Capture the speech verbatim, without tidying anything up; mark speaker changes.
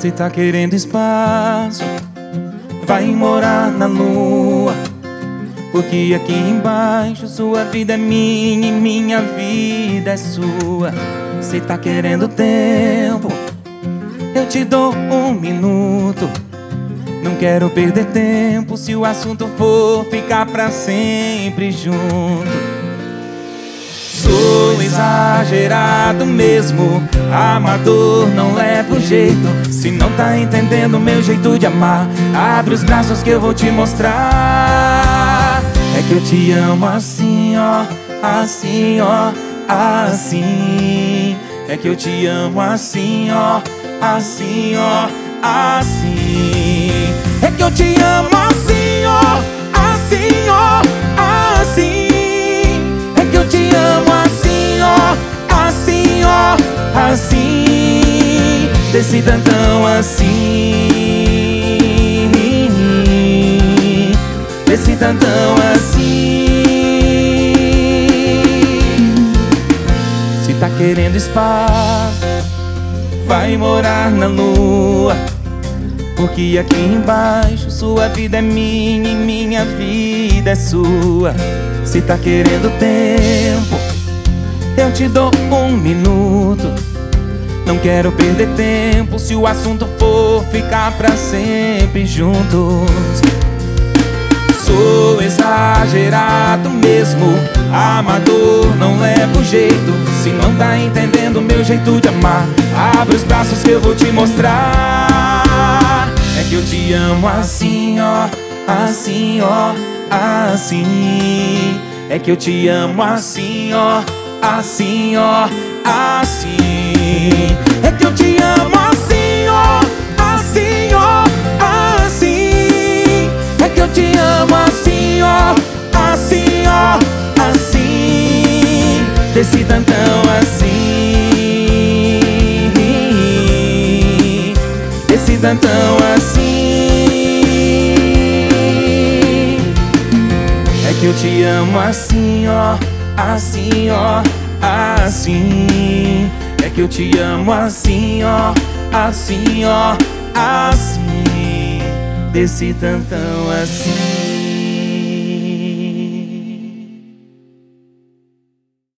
Speaker 1: Cê tá querendo espaço, vai morar na lua, porque aqui embaixo sua vida é minha e minha vida é sua. Cê tá querendo tempo, eu te dou um minuto. Não quero perder tempo se o assunto for ficar pra sempre junto. Sou exagerado mesmo, amador, não leva o jeito. Se não tá entendendo meu jeito de amar, abre os braços que eu vou te mostrar. É que eu te amo assim, ó, assim, ó, assim. É que eu te amo assim, ó, assim, ó, assim. É que eu te amo assim, ó, assim, ó, assim. É que eu te amo assim, ó, assim, ó, assim. Desse tantão assim, desse tantão assim. Se tá querendo espaço, vai morar na lua, porque aqui embaixo sua vida é minha e minha vida é sua. Se tá querendo tempo, eu te dou um minuto. Não quero perder tempo se o assunto for ficar pra sempre juntos. Sou exagerado mesmo, amador, não levo jeito. Se não tá entendendo meu jeito de amar, abre os braços que eu vou te mostrar. É que eu te amo assim, ó, assim, ó, assim. É que eu te amo assim, ó, assim, ó, assim. É que eu te amo assim, ó, assim, ó, assim. É que eu te amo assim, ó, assim, ó, assim. Desse tantão assim, desse tantão assim. É que eu te amo assim, ó, assim, ó, assim. É que eu te amo assim, ó, assim, ó, assim. Desse tantão assim.